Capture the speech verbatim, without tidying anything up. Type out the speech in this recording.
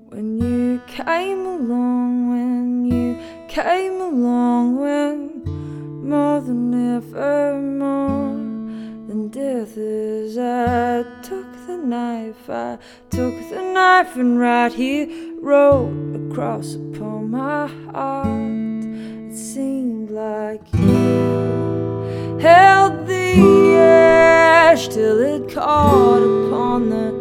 When you came along, when you came along, when more than ever, more than death is. I took the knife, I took the knife, and right here wrote across upon my heart. It seemed like you held the ash till it caught upon the